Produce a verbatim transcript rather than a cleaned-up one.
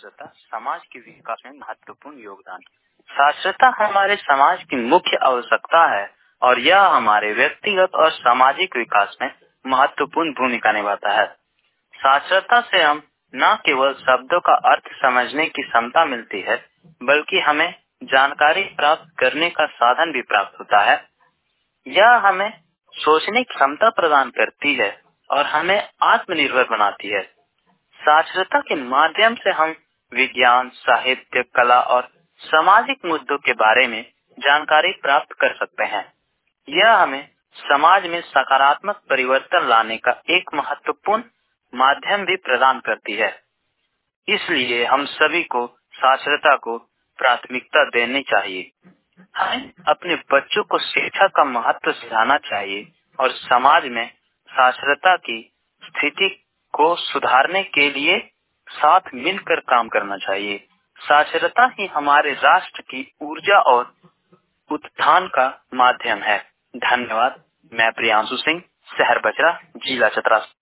साक्षरता समाज के विकास में महत्वपूर्ण योगदान। साक्षरता हमारे समाज की मुख्य आवश्यकता है और यह हमारे व्यक्तिगत और सामाजिक विकास में महत्वपूर्ण भूमिका निभाता है। साक्षरता से हम न केवल शब्दों का अर्थ समझने की क्षमता मिलती है, बल्कि हमें जानकारी प्राप्त करने का साधन भी प्राप्त होता है। यह हमें सोचने की क्षमता प्रदान करती है और हमें आत्मनिर्भर बनाती है। साक्षरता के माध्यम से हम विज्ञान, साहित्य, कला और सामाजिक मुद्दों के बारे में जानकारी प्राप्त कर सकते हैं। यह हमें समाज में सकारात्मक परिवर्तन लाने का एक महत्वपूर्ण माध्यम भी प्रदान करती है। इसलिए हम सभी को साक्षरता को प्राथमिकता देनी चाहिए। हमें अपने बच्चों को शिक्षा का महत्व सिखाना चाहिए और समाज में साक्षरता की स्थिति को सुधारने के लिए साथ मिलकर काम करना चाहिए। साक्षरता ही हमारे राष्ट्र की ऊर्जा और उत्थान का माध्यम है। धन्यवाद। मैं प्रियांशु सिंह, शहर बजरा, जिला चतरा।